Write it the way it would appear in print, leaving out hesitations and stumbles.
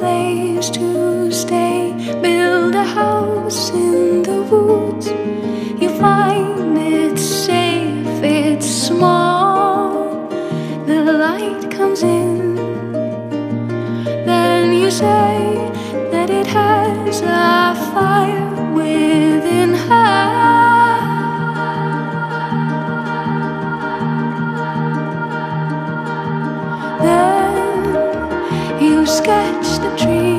place to stay. Build a house in the woods. You find it safe, it's small. The light comes in. Then you say that it has a fire within her. Then you sketch the tree.